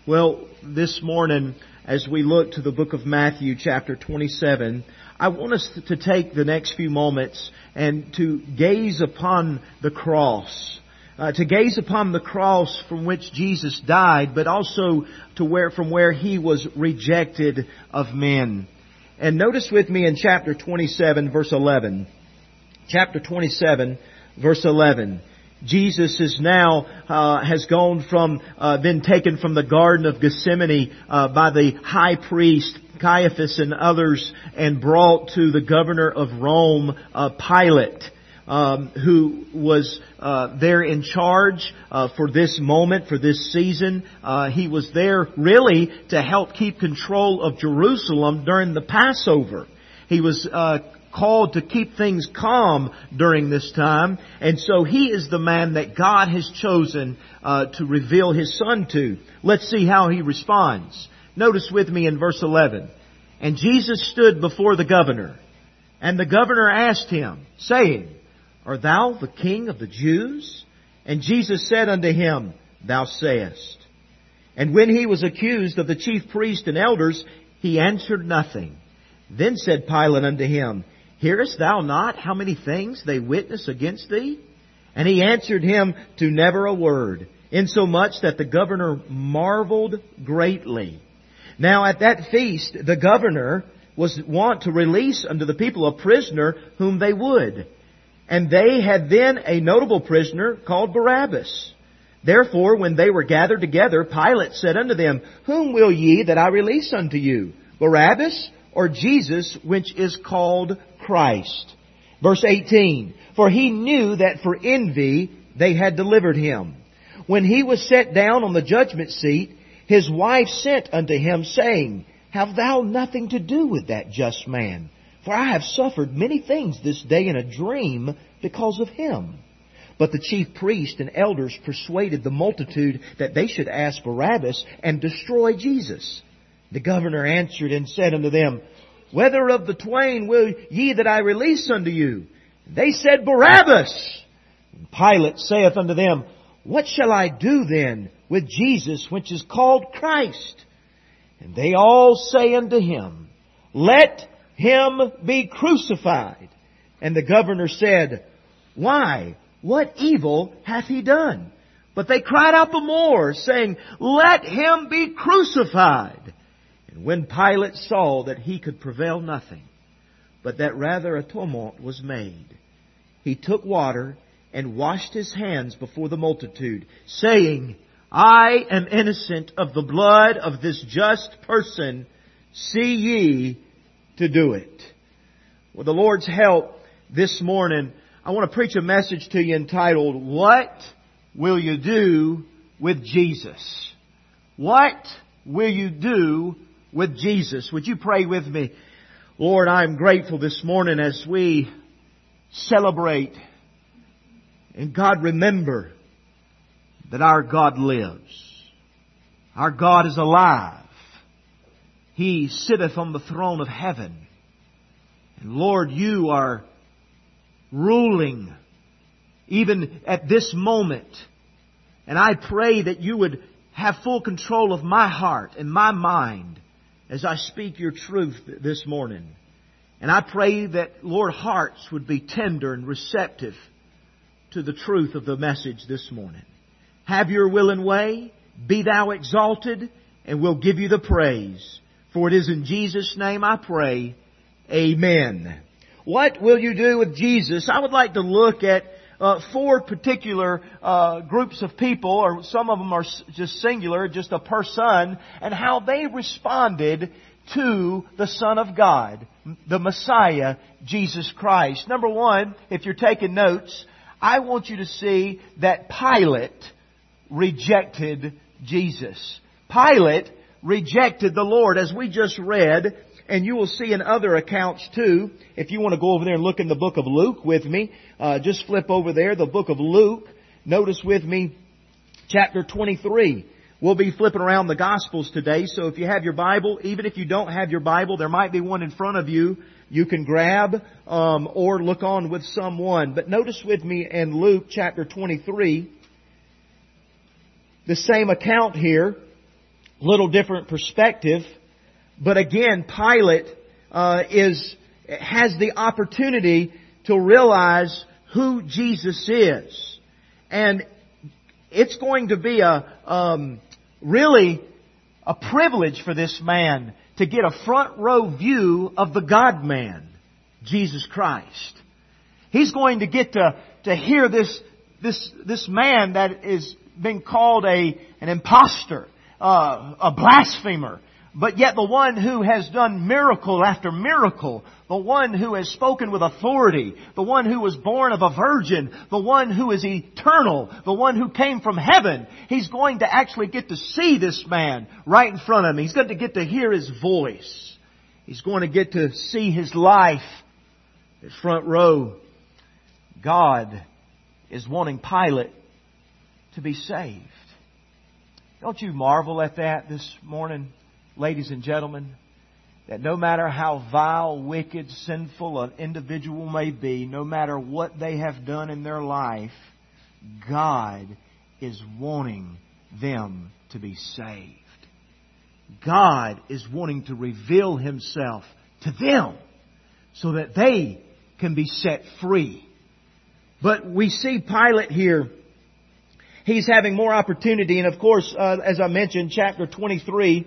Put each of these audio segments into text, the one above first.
Well, this morning, as we look to the book of Matthew, chapter 27, I want us to take the next few moments and to gaze upon the cross. To gaze upon the cross from which Jesus died, but also from where He was rejected of men. And notice with me in chapter 27, verse 11. Chapter 27, verse 11. Jesus is now has gone from been taken from the Garden of Gethsemane by the high priest Caiaphas and others, and brought to the governor of Rome, Pilate, who was there in charge for this moment, for this season. He was there really to help keep control of Jerusalem during the Passover. He was called to keep things calm during this time. And so He is the man that God has chosen to reveal His Son to. Let's see how He responds. Notice with me in verse 11. And Jesus stood before the governor, and the governor asked Him, saying, Art thou the King of the Jews? And Jesus said unto him, Thou sayest. And when he was accused of the chief priests and elders, he answered nothing. Then said Pilate unto him, Hearest thou not how many things they witness against thee? And he answered him to never a word, insomuch that the governor marveled greatly. Now at that feast the governor was wont to release unto the people a prisoner whom they would. And they had then a notable prisoner called Barabbas. Therefore, when they were gathered together, Pilate said unto them, Whom will ye that I release unto you, Barabbas or Jesus, which is called Christ? Verse 18, For he knew that for envy they had delivered him. When he was set down on the judgment seat, his wife sent unto him, saying, Have thou nothing to do with that just man? For I have suffered many things this day in a dream because of him. But the chief priests and elders persuaded the multitude that they should ask Barabbas and destroy Jesus. The governor answered and said unto them, Whether of the twain will ye that I release unto you? They said, Barabbas. And Pilate saith unto them, What shall I do then with Jesus, which is called Christ? And they all say unto him, Let him be crucified. And the governor said, Why? What evil hath he done? But they cried out the more, saying, Let him be crucified. And when Pilate saw that he could prevail nothing, but that rather a tumult was made, he took water and washed his hands before the multitude, saying, I am innocent of the blood of this just person. See ye to do it. With the Lord's help this morning, I want to preach a message to you entitled, What Will You Do with Jesus? What will you do with Jesus? Would you pray with me? Lord, I am grateful this morning as we celebrate and God remember that our God lives. Our God is alive. He sitteth on the throne of heaven. And Lord, You are ruling even at this moment. And I pray that You would have full control of my heart and my mind as I speak Your truth this morning. And I pray that, Lord, hearts would be tender and receptive to the truth of the message this morning. Have Your will and way. Be Thou exalted, and we'll give You the praise. For it is in Jesus' name I pray. Amen. What will you do with Jesus? I would like to look at four particular groups of people, or some of them are just singular, just a person, and how they responded to the Son of God, the Messiah, Jesus Christ. Number one, if you're taking notes, I want you to see that Pilate rejected Jesus. Pilate rejected the Lord, as we just read, and you will see in other accounts too. If you want to go over there and look in the book of Luke with me, just flip over there, the book of Luke. Notice with me, chapter 23. We'll be flipping around the Gospels today, so if you have your Bible, even if you don't have your Bible, there might be one in front of you. You can grab or look on with someone. But notice with me in Luke chapter 23, the same account here. Little different perspective. But again, Pilate has the opportunity to realize who Jesus is. And it's going to be really a privilege for this man to get a front row view of the God-man, Jesus Christ. He's going to get to hear this man that is being called an impostor, a blasphemer, but yet the one who has done miracle after miracle, the one who has spoken with authority, the one who was born of a virgin, the one who is eternal, the one who came from heaven. He's going to actually get to see this man right in front of him. He's going to get to hear his voice. He's going to get to see his life. His front row. God is wanting Pilate to be saved. Don't you marvel at that this morning, ladies and gentlemen? That no matter how vile, wicked, sinful an individual may be, no matter what they have done in their life, God is wanting them to be saved. God is wanting to reveal Himself to them so that they can be set free. But we see Pilate here. He's having more opportunity. And of course, as I mentioned, chapter 23,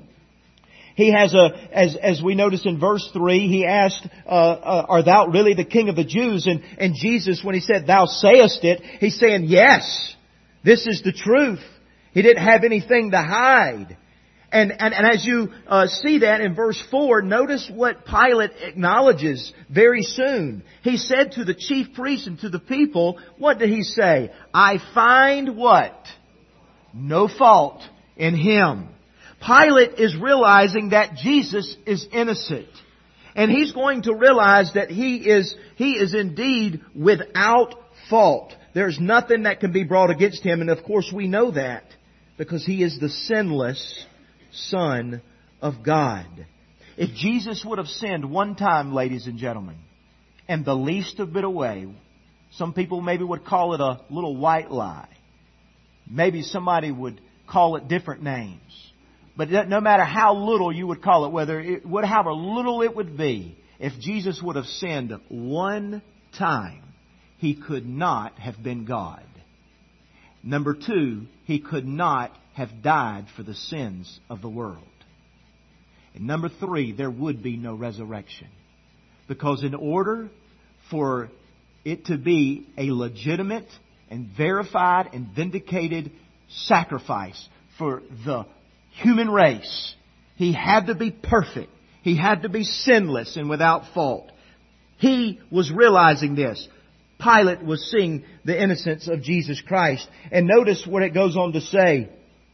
he has as we notice in verse 3, he asked, "Art thou really the King of the Jews?" And Jesus, when He said, "Thou sayest it," He's saying, yes, this is the truth. He didn't have anything to hide. And as you see that in verse 4, notice what Pilate acknowledges very soon. He said to the chief priests and to the people, what did He say? "I find" what? "No fault in Him." Pilate is realizing that Jesus is innocent. And he's going to realize that he is indeed without fault. There's nothing that can be brought against Him. And of course we know that because He is the sinless Son of God. If Jesus would have sinned one time, ladies and gentlemen, and the least a bit away, some people maybe would call it a little white lie. Maybe somebody would call it different names. But no matter how little you would call it, however little it would be, if Jesus would have sinned one time, He could not have been God. Number two, He could not have died for the sins of the world. And number three, there would be no resurrection. Because in order for it to be a legitimate and verified and vindicated sacrifice for the human race, He had to be perfect. He had to be sinless and without fault. He was realizing this. Pilate was seeing the innocence of Jesus Christ. And notice what it goes on to say.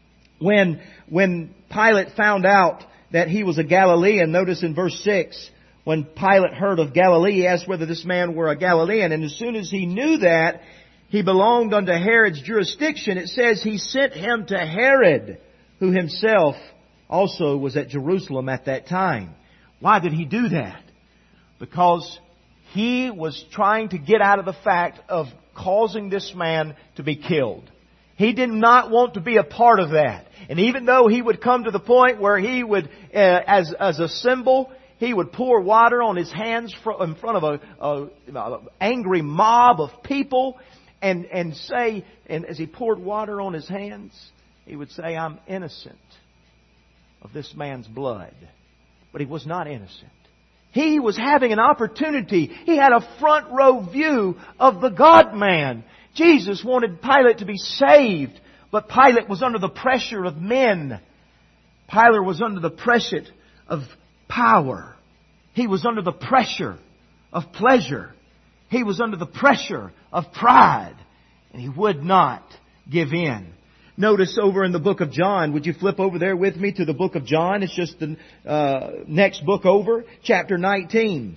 When Pilate found out that he was a Galilean, notice in verse 6, when Pilate heard of Galilee, he asked whether this man were a Galilean. And as soon as he knew that he belonged unto Herod's jurisdiction, it says he sent him to Herod, who himself also was at Jerusalem at that time. Why did he do that? Because he was trying to get out of the fact of causing this man to be killed. He did not want to be a part of that. And even though he would come to the point where he would, as a symbol, he would pour water on his hands in front of an angry mob of people and say, and as he poured water on his hands, he would say, "I'm innocent of this man's blood." But he was not innocent. He was having an opportunity. He had a front row view of the God-man. Jesus wanted Pilate to be saved, but Pilate was under the pressure of men. Pilate was under the pressure of power. He was under the pressure of pleasure. He was under the pressure of pride. And he would not give in. Notice over in the book of John, would you flip over there with me to the book of John? It's just the next book over, chapter 19.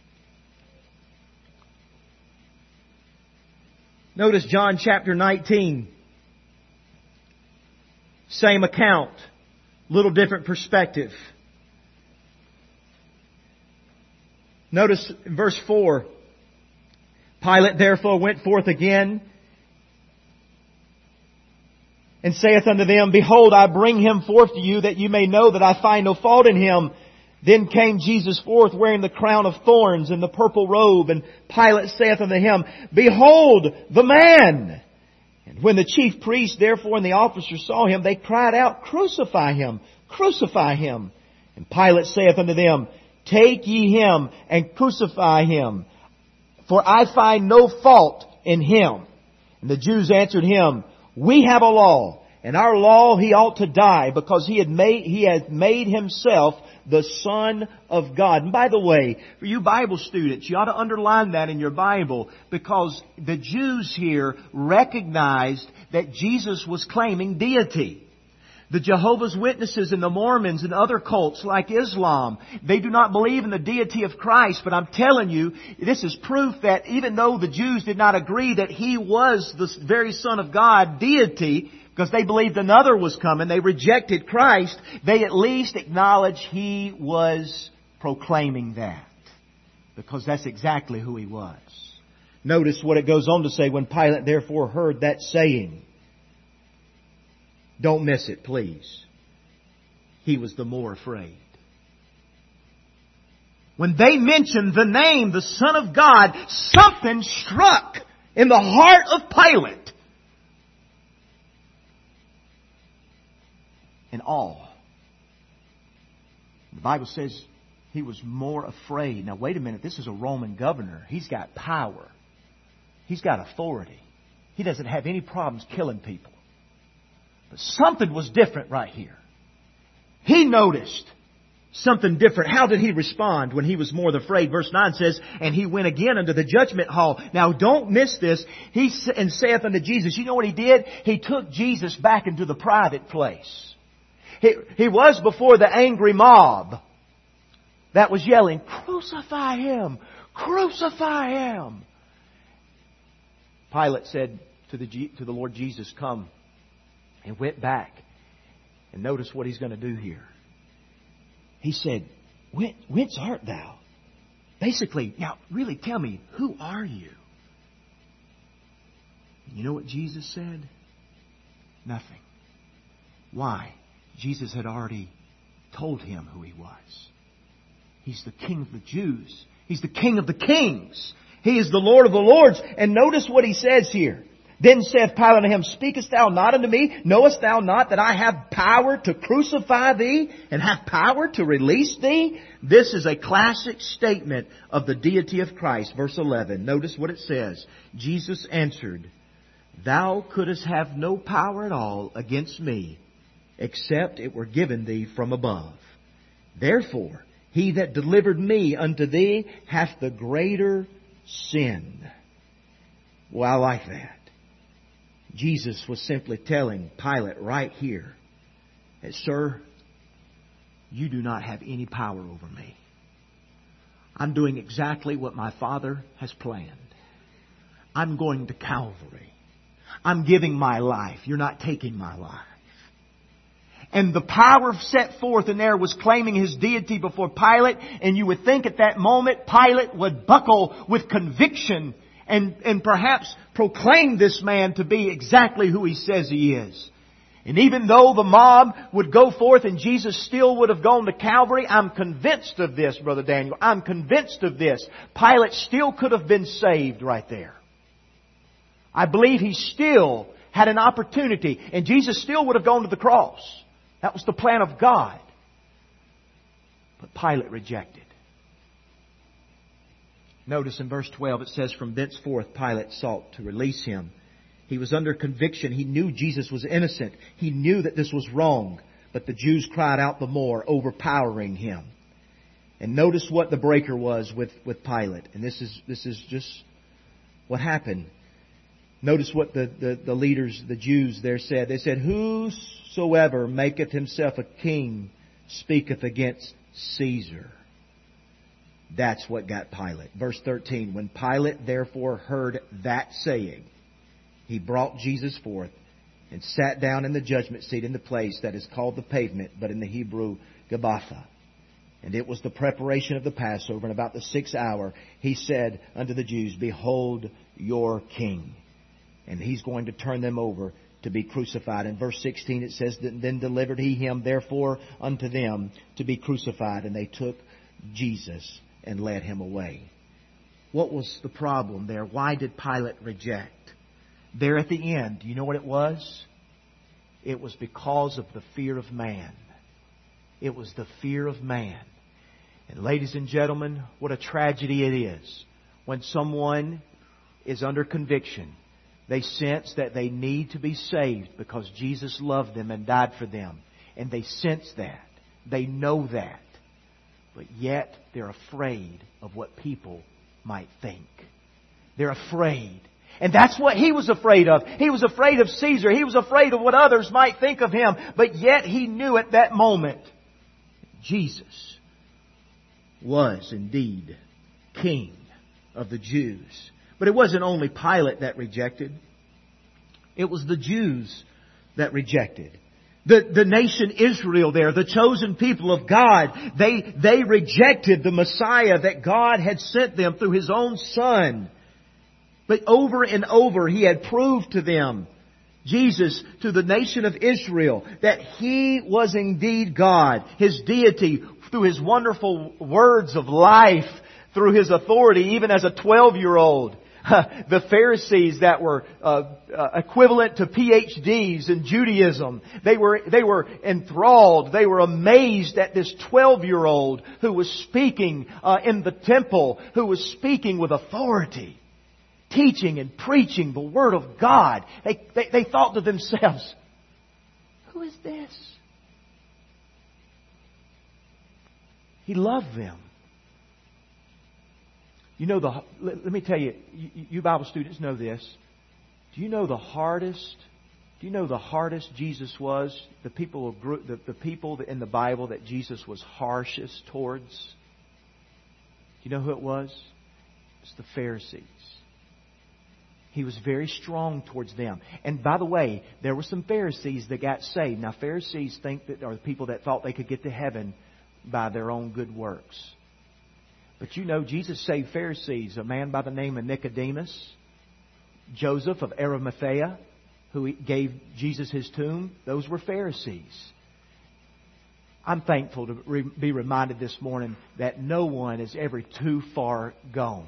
Notice John chapter 19. Same account. Little different perspective. Notice verse 4. Pilate therefore went forth again and saith unto them, Behold, I bring him forth to you, that you may know that I find no fault in him. Then came Jesus forth, wearing the crown of thorns and the purple robe. And Pilate saith unto him, Behold the man! And when the chief priests therefore and the officers saw him, they cried out, Crucify him! Crucify him! And Pilate saith unto them, Take ye him and crucify him, for I find no fault in him. And the Jews answered him, We have a law, and our law he ought to die, because he had made himself the Son of God. And by the way, for you Bible students, you ought to underline that in your Bible, because the Jews here recognized that Jesus was claiming deity. The Jehovah's Witnesses and the Mormons and other cults like Islam, they do not believe in the deity of Christ. But I'm telling you, this is proof that even though the Jews did not agree that He was the very Son of God, deity, because they believed another was coming, they rejected Christ, they at least acknowledged He was proclaiming that. Because that's exactly who He was. Notice what it goes on to say, when Pilate therefore heard that saying. Don't miss it, please. He was the more afraid. When they mentioned the name, the Son of God, something struck in the heart of Pilate. In awe. The Bible says he was more afraid. Now wait a minute, this is a Roman governor. He's got power. He's got authority. He doesn't have any problems killing people. But something was different right here. He noticed something different. How did he respond when he was more afraid? Verse 9 says, And he went again unto the judgment hall. Now don't miss this. He saith unto Jesus, you know what he did? He took Jesus back into the private place. He was before the angry mob that was yelling, Crucify him! Crucify him! Pilate said to the Lord Jesus, Come. And went back. And notice what he's going to do here. He said, Whence art thou? Basically, now really tell me, who are you? You know what Jesus said? Nothing. Why? Jesus had already told him who He was. He's the King of the Jews. He's the King of the kings. He is the Lord of the lords. And notice what he says here. Then saith Pilate unto him, Speakest thou not unto me? Knowest thou not that I have power to crucify thee and have power to release thee? This is a classic statement of the deity of Christ. Verse 11. Notice what it says. Jesus answered, Thou couldst have no power at all against me, except it were given thee from above. Therefore, he that delivered me unto thee hath the greater sin. Well, I like that. Jesus was simply telling Pilate right here that, Sir, you do not have any power over me. I'm doing exactly what my Father has planned. I'm going to Calvary. I'm giving my life. You're not taking my life. And the power set forth in there was claiming His deity before Pilate. And you would think at that moment Pilate would buckle with conviction and perhaps proclaim this man to be exactly who he says he is. And even though the mob would go forth and Jesus still would have gone to Calvary, I'm convinced of this, Brother Daniel. I'm convinced of this. Pilate still could have been saved right there. I believe he still had an opportunity, and Jesus still would have gone to the cross. That was the plan of God. But Pilate rejected. Notice in verse 12 it says, From thenceforth Pilate sought to release him. He was under conviction. He knew Jesus was innocent. He knew that this was wrong. But the Jews cried out the more, overpowering him. And notice what the breaker was with Pilate. And this is just what happened. Notice what the leaders, the Jews there said. They said, Whosoever maketh himself a king speaketh against Caesar. That's what got Pilate. Verse 13, When Pilate therefore heard that saying, he brought Jesus forth and sat down in the judgment seat in the place that is called the pavement, but in the Hebrew, Gabbatha. And it was the preparation of the Passover, and about the 6th hour he said unto the Jews, Behold your king. And he's going to turn them over to be crucified. In verse 16 it says, Then delivered he him therefore unto them to be crucified. And they took Jesus and led him away. What was the problem there? Why did Pilate reject? There at the end, do you know what it was? It was because of the fear of man. It was the fear of man. And ladies and gentlemen, what a tragedy it is when someone is under conviction. They sense that they need to be saved because Jesus loved them and died for them. And they sense that. They know that. But yet they're afraid of what people might think. They're afraid. And that's what he was afraid of. He was afraid of Caesar. He was afraid of what others might think of him. But yet he knew at that moment Jesus was indeed King of the Jews. But it wasn't only Pilate that rejected. It was the Jews that rejected. The nation Israel there, the chosen people of God, they rejected the Messiah that God had sent them through His own Son. But over and over He had proved to them, Jesus, to the nation of Israel, that He was indeed God. His deity through His wonderful words of life, through His authority, even as a 12-year-old. The Pharisees that were equivalent to PhDs in Judaism, they were enthralled. They were amazed at this 12-year-old who was speaking in the temple, who was speaking with authority, teaching and preaching the Word of God. They thought to themselves, who is this? He loved them. You know, let me tell you, you Bible students know this. Do you know the hardest Jesus was? The people in the Bible that Jesus was harshest towards? Do you know who it was? It's the Pharisees. He was very strong towards them. And by the way, there were some Pharisees that got saved. Now, Pharisees are the people that thought they could get to heaven by their own good works. But you know, Jesus saved Pharisees. A man by the name of Nicodemus, Joseph of Arimathea, who gave Jesus his tomb. Those were Pharisees. I'm thankful to be reminded this morning that no one is ever too far gone.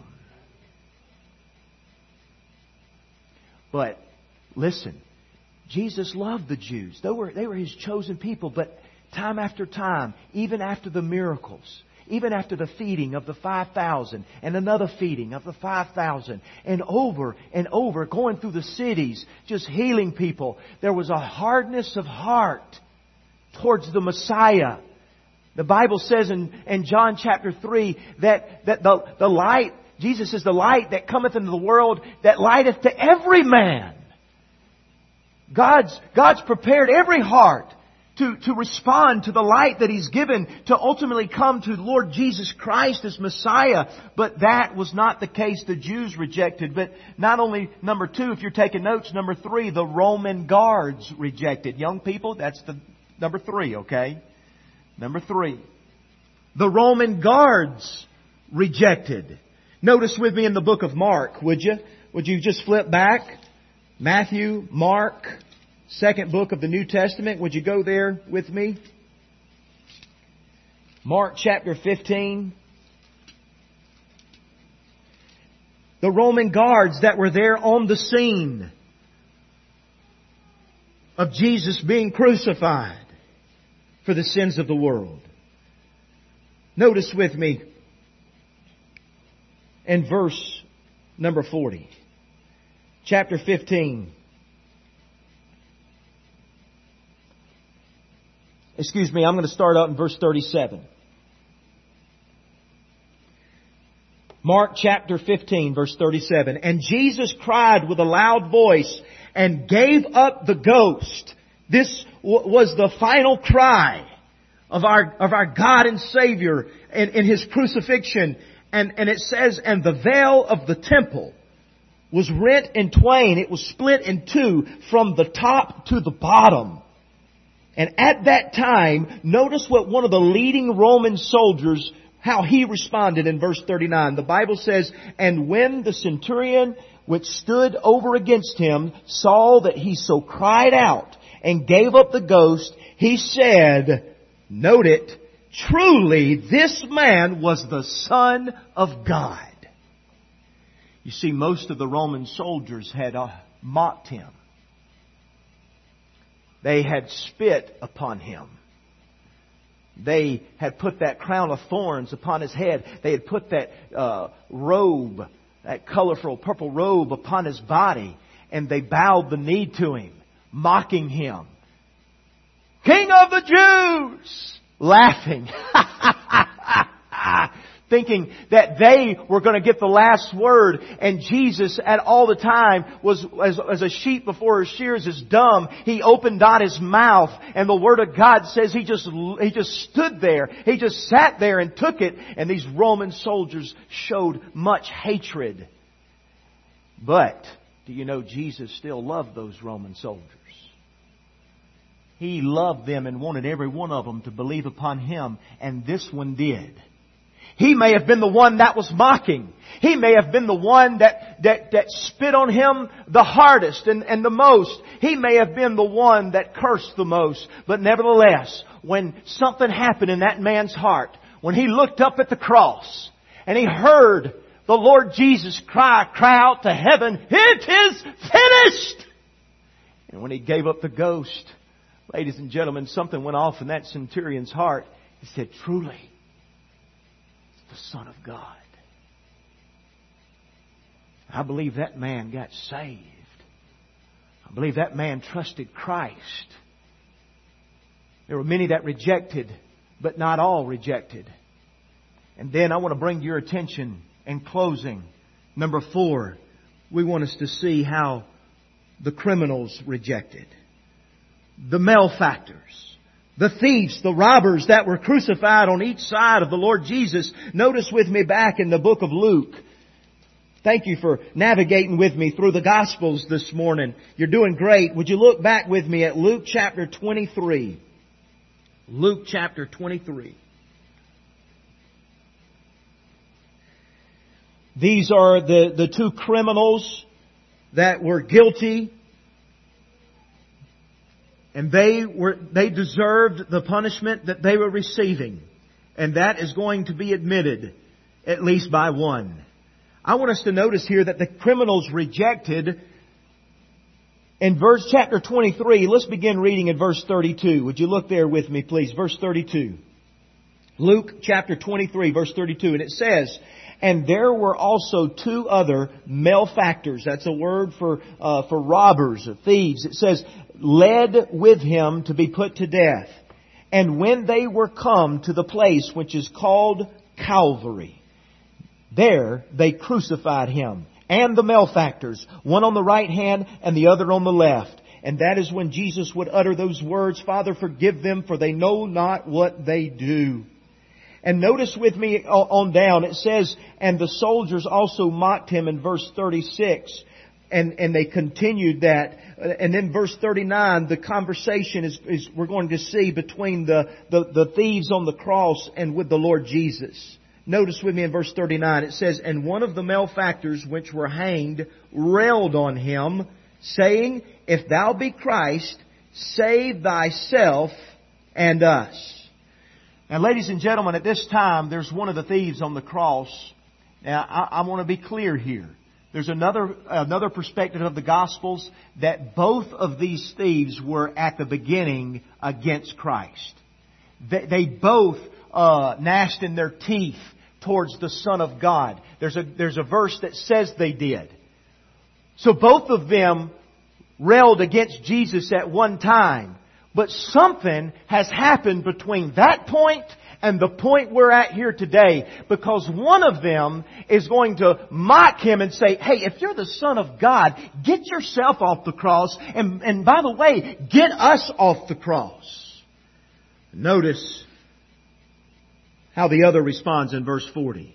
But listen, Jesus loved the Jews. They were His chosen people. But time after time, even after the miracles, even after the feeding of the 5,000 and another feeding of the 5,000 and over, going through the cities, just healing people, there was a hardness of heart towards the Messiah. The Bible says in John chapter 3 that the light, Jesus is the light that cometh into the world, that lighteth to every man. God's prepared every heart to respond to the light that He's given, to ultimately come to Lord Jesus Christ as Messiah. But that was not the case. The Jews rejected. But not only, number 2, if you're taking notes, number 3, the Roman guards rejected. Young people, that's the number 3, okay? Number 3. The Roman guards rejected. Notice with me in the book of Mark, would you? Would you just flip back? Matthew, Mark, second book of the New Testament. Would you go there with me? Mark chapter 15. The Roman guards that were there on the scene of Jesus being crucified for the sins of the world. Notice with me in verse number 40. Chapter 15. Excuse me, I'm going to start out in verse 37. Mark chapter 15, verse 37. And Jesus cried with a loud voice and gave up the ghost. This was the final cry of our God and Savior in His crucifixion. And it says, and the veil of the temple was rent in twain. It was split in two from the top to the bottom. And at that time, notice what one of the leading Roman soldiers, how he responded in verse 39. The Bible says, and when the centurion which stood over against him, saw that he so cried out and gave up the ghost, he said, note it, truly this man was the Son of God. You see, most of the Roman soldiers had mocked him. They had spit upon him. They had put that crown of thorns upon his head. They had put that robe, that colorful purple robe upon his body. And they bowed the knee to him, mocking him. King of the Jews! Laughing. Thinking that they were going to get the last word, and Jesus at all the time was as a sheep before her shears is dumb. He opened not his mouth, and the Word of God says he just stood there. He just sat there and took it, and these Roman soldiers showed much hatred. But do you know Jesus still loved those Roman soldiers? He loved them and wanted every one of them to believe upon Him, and this one did. He may have been the one that was mocking. He may have been the one that spit on him the hardest and the most. He may have been the one that cursed the most. But nevertheless, when something happened in that man's heart, when he looked up at the cross and he heard the Lord Jesus cry out to heaven, "It is finished!" And when he gave up the ghost, ladies and gentlemen, something went off in that centurion's heart. He said, truly, the Son of God. I believe that man got saved. I believe that man trusted Christ. There were many that rejected, but not all rejected. And then I want to bring to your attention, in closing, number 4, we want us to see how the criminals rejected. The malefactors. The thieves, the robbers that were crucified on each side of the Lord Jesus. Notice with me back in the book of Luke. Thank you for navigating with me through the Gospels this morning. You're doing great. Would you look back with me at Luke chapter 23? Luke chapter 23. These are the two criminals that were guilty. And they deserved the punishment that they were receiving. And that is going to be admitted, at least by one. I want us to notice here that the criminals rejected in chapter 23. Let's begin reading in verse 32. Would you look there with me, please? Verse 32. Luke chapter 23, verse 32. And it says, and there were also 2 other malefactors. That's a word for robbers or thieves. It says, led with him to be put to death. And when they were come to the place which is called Calvary, there they crucified him and the malefactors, one on the right hand and the other on the left. And that is when Jesus would utter those words, Father, forgive them, for they know not what they do. And notice with me on down, it says, and the soldiers also mocked him in verse 36. And they continued that. And then verse 39, the conversation is we're going to see between the thieves on the cross and with the Lord Jesus. Notice with me in verse 39, it says, and one of the malefactors which were hanged railed on him, saying, if thou be Christ, save thyself and us. Now, ladies and gentlemen, at this time, there's one of the thieves on the cross. Now, I want to be clear here. There's another perspective of the Gospels that both of these thieves were at the beginning against Christ. They both gnashed in their teeth towards the Son of God. There's a verse that says they did. So both of them railed against Jesus at one time. But something has happened between that point and the point we're at here today, because one of them is going to mock him and say, hey, if you're the Son of God, get yourself off the cross. And by the way, get us off the cross. Notice how the other responds in verse 40.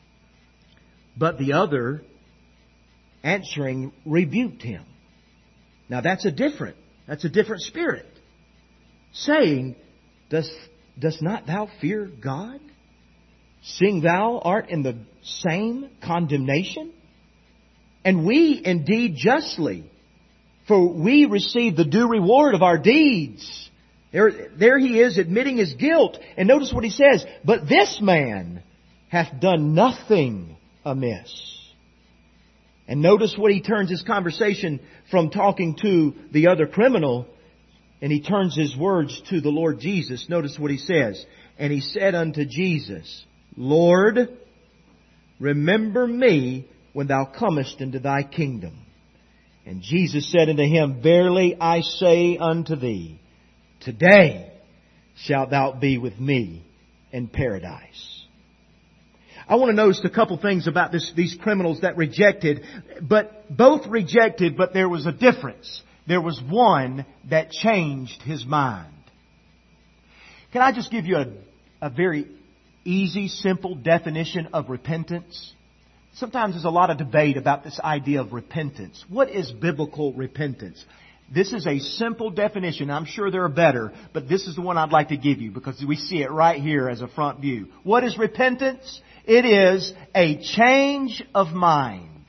But the other, answering, rebuked him. Now that's a different spirit. Saying, Dost not thou fear God, seeing thou art in the same condemnation? And we indeed justly, for we receive the due reward of our deeds. There he is admitting his guilt. And notice what he says, but this man hath done nothing amiss. And notice what he turns his conversation from talking to the other criminal, and he turns his words to the Lord Jesus. Notice what he says. And he said unto Jesus, Lord, remember me when thou comest into thy kingdom. And Jesus said unto him, Verily I say unto thee, today shalt thou be with me in paradise. I want to notice a couple things about these criminals that rejected, but both rejected, but there was a difference. There was one that changed his mind. Can I just give you a very easy, simple definition of repentance? Sometimes there's a lot of debate about this idea of repentance. What is biblical repentance? This is a simple definition. I'm sure there are better, but this is the one I'd like to give you because we see it right here as a front view. What is repentance? It is a change of mind.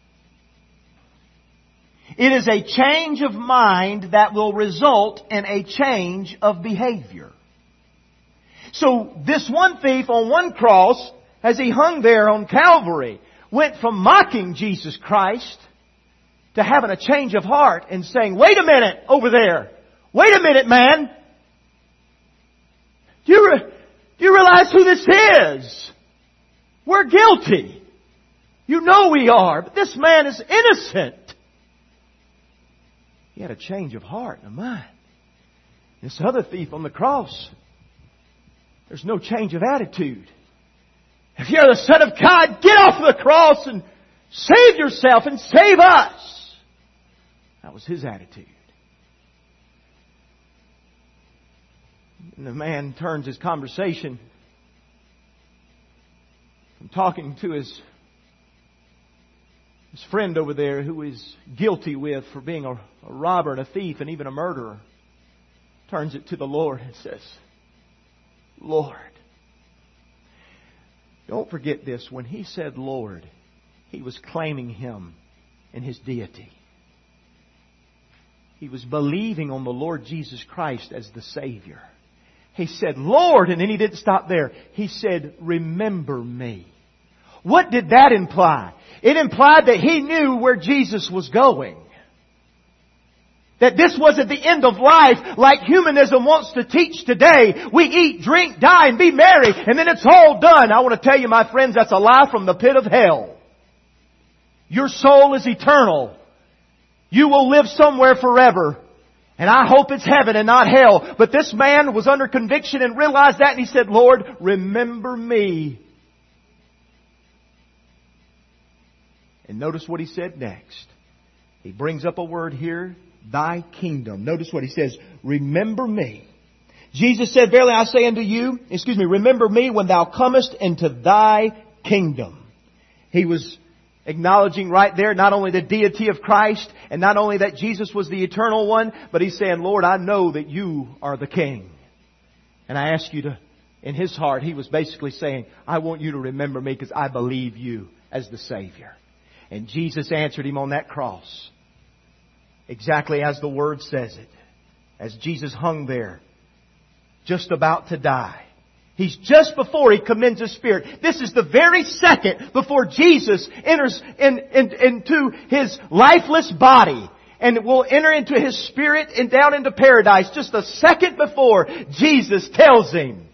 It is a change of mind that will result in a change of behavior. So this one thief on one cross, as he hung there on Calvary, went from mocking Jesus Christ to having a change of heart and saying, wait a minute over there. Wait a minute, man. Do you realize who this is? We're guilty. You know we are, but this man is innocent. He had a change of heart and mind. This other thief on the cross, there's no change of attitude. If you're the Son of God, get off the cross and save yourself and save us. That was his attitude. And the man turns his conversation from talking to his friend over there who is guilty with for being a robber and a thief and even a murderer. Turns it to the Lord and says, Lord. Don't forget this. When he said Lord, he was claiming Him in His deity. He was believing on the Lord Jesus Christ as the Savior. He said, Lord, and then he didn't stop there. He said, remember me. What did that imply? It implied that he knew where Jesus was going. That this wasn't the end of life like humanism wants to teach today. We eat, drink, die, and be merry, and then it's all done. I want to tell you, my friends, that's a lie from the pit of hell. Your soul is eternal. You will live somewhere forever. And I hope it's heaven and not hell. But this man was under conviction and realized that, and he said, Lord, remember me. And notice what he said next. He brings up a word here, thy kingdom. Notice what he says, remember me. Jesus said, verily I say unto you, remember me when thou comest into thy kingdom. He was acknowledging right there not only the deity of Christ and not only that Jesus was the eternal one, but he's saying, Lord, I know that you are the King. And I ask you to, in his heart, he was basically saying, I want you to remember me because I believe you as the Savior. And Jesus answered him on that cross, exactly as the Word says it. As Jesus hung there, just about to die. He's just before He commends His Spirit. This is the very second before Jesus enters into His lifeless body and will enter into His Spirit and down into paradise. Just a second before Jesus tells Him.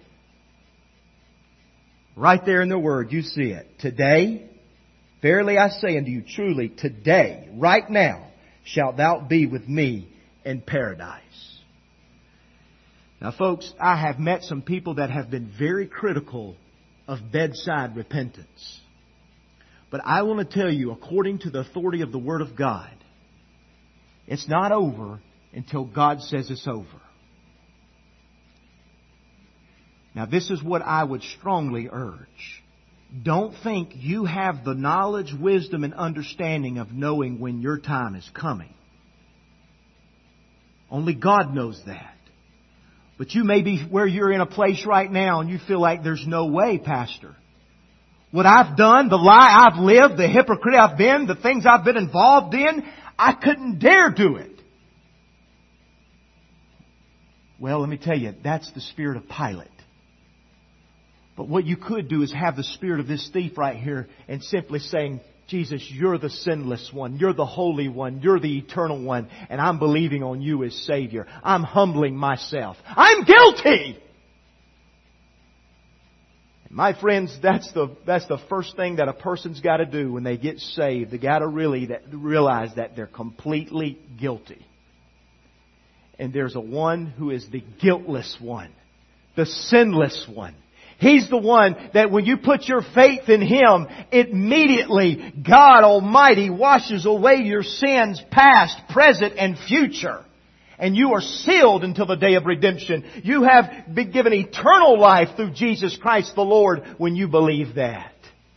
Right there in the Word, you see it. Today, verily I say unto you, truly, today, right now, shalt thou be with me in paradise. Now folks, I have met some people that have been very critical of bedside repentance. But I want to tell you, according to the authority of the Word of God, it's not over until God says it's over. Now this is what I would strongly urge. Don't think you have the knowledge, wisdom, and understanding of knowing when your time is coming. Only God knows that. But you may be where you're in a place right now and you feel like there's no way, Pastor. what I've done, the lie I've lived, the hypocrite I've been, the things I've been involved in, I couldn't dare do it. Well, let me tell you, that's the spirit of Pilate. But what you could do is have the spirit of this thief right here and simply saying, Jesus, You're the sinless one. You're the holy one. You're the eternal one. And I'm believing on You as Savior. I'm humbling myself. I'm guilty! My friends, that's the first thing that a person's got to do when they get saved. They got to really realize that they're completely guilty. And there's a one who is the guiltless one, the sinless one. He's the one that when you put your faith in Him, immediately God Almighty washes away your sins, past, present, and future. And you are sealed until the day of redemption. You have been given eternal life through Jesus Christ the Lord when you believe that.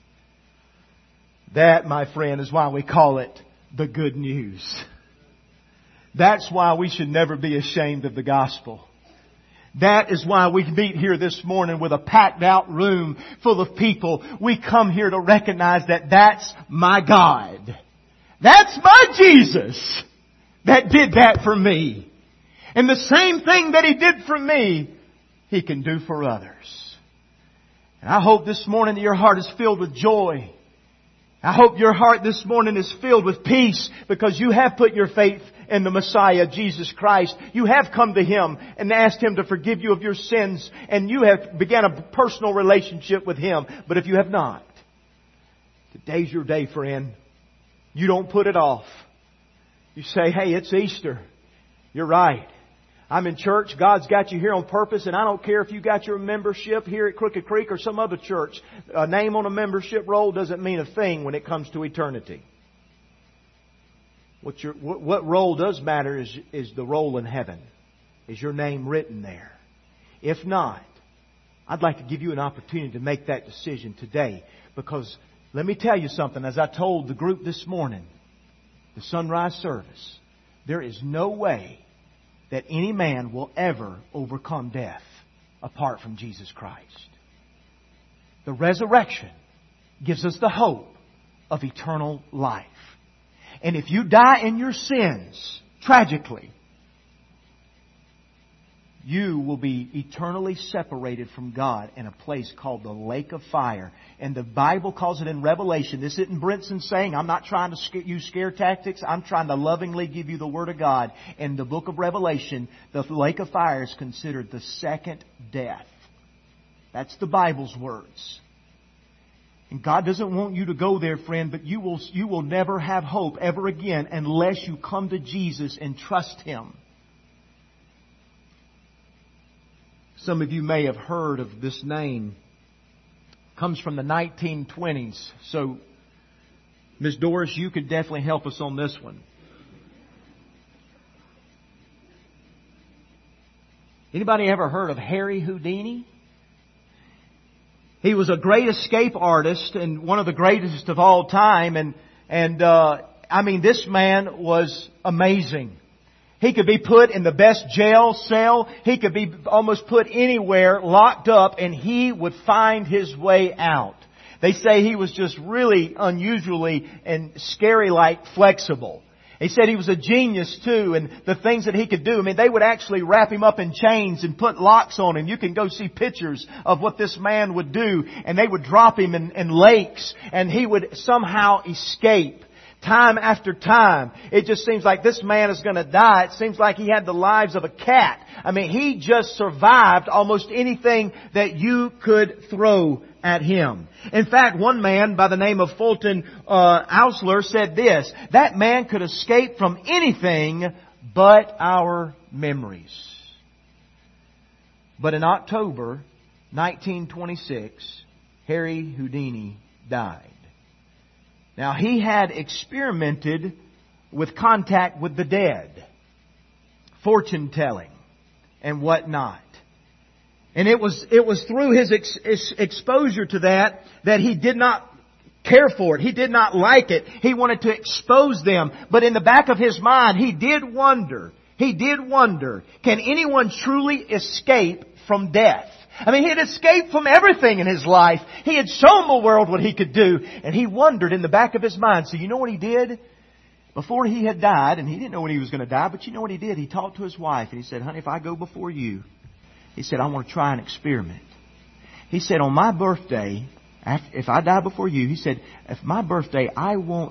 That, my friend, is why we call it the good news. That's why we should never be ashamed of the gospel. That is why we meet here this morning with a packed out room full of people. We come here to recognize that that's my God. That's my Jesus that did that for me. And the same thing that He did for me, He can do for others. And I hope this morning that your heart is filled with joy. I hope your heart this morning is filled with peace because you have put your faith in the Messiah, Jesus Christ. You have come to Him and asked Him to forgive you of your sins, and you have begun a personal relationship with Him. But if you have not, today's your day, friend. You don't put it off. You say, hey, it's Easter. You're right. I'm in church. God's got you here on purpose, and I don't care if you got your membership here at Crooked Creek or some other church. A name on a membership roll doesn't mean a thing when it comes to eternity. What role does matter is the role in heaven. Is your name written there? If not, I'd like to give you an opportunity to make that decision today. Because let me tell you something. As I told the group this morning, the sunrise service, there is no way that any man will ever overcome death apart from Jesus Christ. The resurrection gives us the hope of eternal life. And if you die in your sins, tragically, you will be eternally separated from God in a place called the lake of fire. And the Bible calls it in Revelation. This isn't Brinson saying, I'm not trying to use scare tactics. I'm trying to lovingly give you the Word of God. In the book of Revelation, the lake of fire is considered the second death. That's the Bible's words. And God doesn't want you to go there, friend, but you will never have hope ever again unless you come to Jesus and trust Him. Some of you may have heard of this name. It comes from the 1920s. So, Ms. Doris, you could definitely help us on this one. Anybody ever heard of Harry Houdini? He was a great escape artist and one of the greatest of all time. And this man was amazing. He could be put in the best jail cell. He could be almost put anywhere, locked up, and he would find his way out. They say he was just really unusually and scary-like flexible. He said he was a genius too, and the things that he could do. I mean, they would actually wrap him up in chains and put locks on him. You can go see pictures of what this man would do, and they would drop him in lakes, and he would somehow escape. Time after time. It just seems like this man is going to die. It seems like he had the lives of a cat. I mean, he just survived almost anything that you could throw at him. In fact, one man by the name of Fulton Oursler said this: that man could escape from anything but our memories. But in October 1926, Harry Houdini died. Now, he had experimented with contact with the dead, fortune telling, and whatnot. And it was through his exposure to that he did not care for it. He did not like it. He wanted to expose them. But in the back of his mind, he did wonder, can anyone truly escape from death? I mean, he had escaped from everything in his life. He had shown the world what he could do. And he wondered in the back of his mind. So you know what he did? Before he had died, and he didn't know when he was going to die, but you know what he did? He talked to his wife and he said, honey, if I go before you, he said, I want to try an experiment. He said, on my birthday, if I die before you, he said, if my birthday, I'm going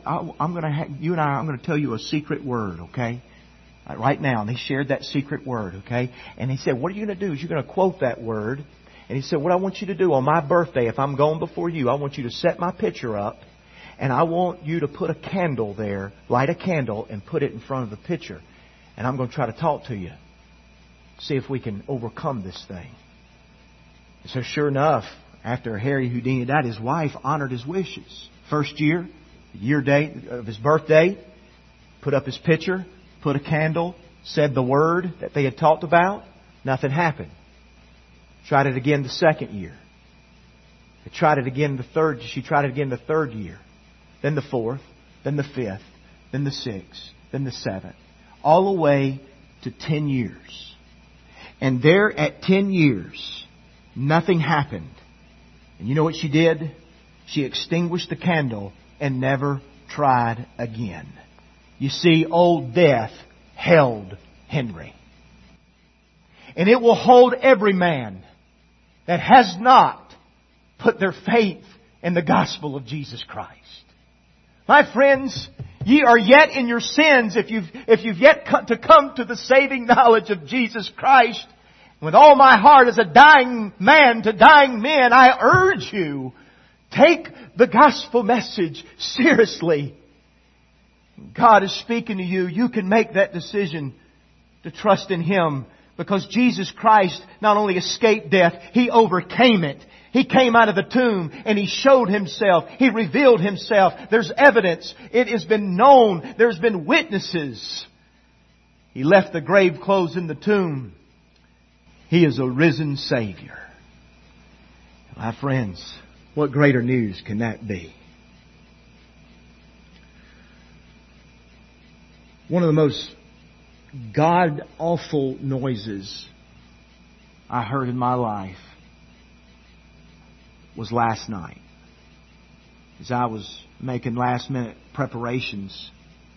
to tell you a secret word, okay? Right now. And he shared that secret word, okay? And he said, what are you going to do is you're going to quote that word. And he said, what I want you to do on my birthday, if I'm going before you, I want you to set my picture up. And I want you to put a candle there, light a candle, and put it in front of the picture. And I'm going to try to talk to you. See if we can overcome this thing. So sure enough, after Harry Houdini died, his wife honored his wishes. First year, the year date of his birthday, put up his picture, put a candle, said the word that they had talked about. Nothing happened. Tried it again the second year. They tried it again she tried it again the third year. Then the fourth, then the fifth, then the sixth, then the seventh. All the way to 10 years. And there at 10 years, nothing happened. And you know what she did? She extinguished the candle and never tried again. You see, old death held Henry. And it will hold every man that has not put their faith in the gospel of Jesus Christ. My friends, ye are yet in your sins if you've yet to come to the saving knowledge of Jesus Christ. With all my heart as a dying man to dying men, I urge you, take the gospel message seriously. God is speaking to you. You can make that decision to trust in Him because Jesus Christ not only escaped death, He overcame it. He came out of the tomb and He showed Himself. He revealed Himself. There's evidence. It has been known. There's been witnesses. He left the grave clothes in the tomb. He is a risen Savior. My friends, what greater news can that be? One of the most God-awful noises I heard in my life was last night. As I was making last-minute preparations,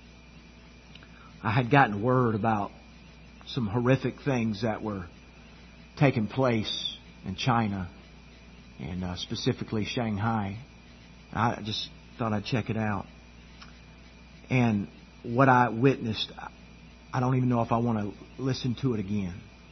I had gotten word about some horrific things that were taking place in China, and specifically Shanghai. I just thought I'd check it out. And what I witnessed, I don't even know if I want to listen to it again.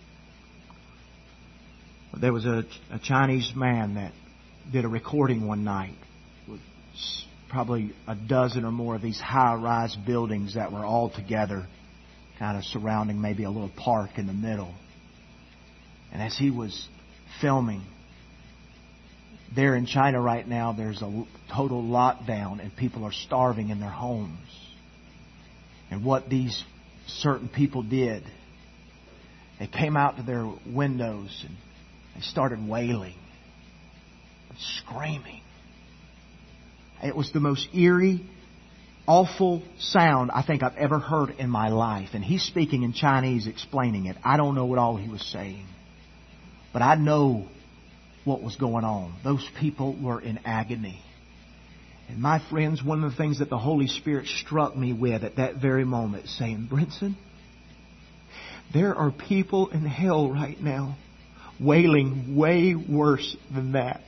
There was a Chinese man that did a recording one night with probably a dozen or more of these high-rise buildings that were all together, kind of surrounding maybe a little park in the middle. And as he was filming, there in China right now, there's a total lockdown and people are starving in their homes. And what these certain people did, they came out to their windows and they started wailing, screaming. It was the most eerie, awful sound I think I've ever heard in my life. And he's speaking in Chinese, explaining it. I don't know what all he was saying, but I know what was going on. Those people were in agony. And my friends, one of the things that the Holy Spirit struck me with at that very moment, saying, Brinson, there are people in hell right now wailing way worse than that.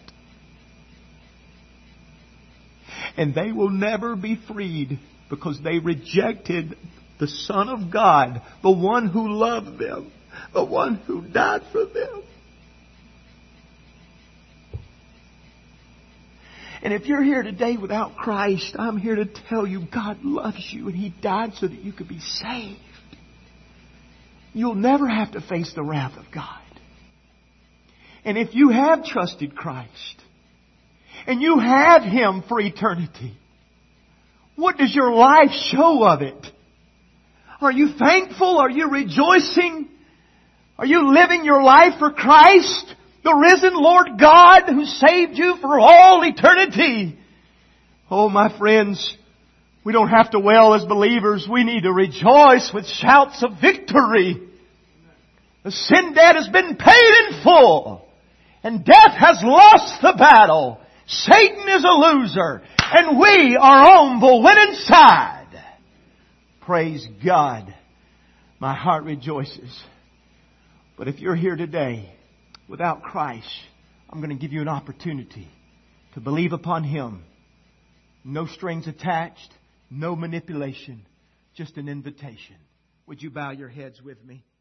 And they will never be freed because they rejected the Son of God, the one who loved them, the one who died for them. And if you're here today without Christ, I'm here to tell you God loves you and He died so that you could be saved. You'll never have to face the wrath of God. And if you have trusted Christ and you have Him for eternity, what does your life show of it? Are you thankful? Are you rejoicing? Are you living your life for Christ? The risen Lord God who saved you for all eternity. Oh, my friends, we don't have to wail as believers. We need to rejoice with shouts of victory. The sin debt has been paid in full. And death has lost the battle. Satan is a loser. And we are on the winning side. Praise God. My heart rejoices. But if you're here today without Christ, I'm going to give you an opportunity to believe upon Him. No strings attached, no manipulation, just an invitation. Would you bow your heads with me?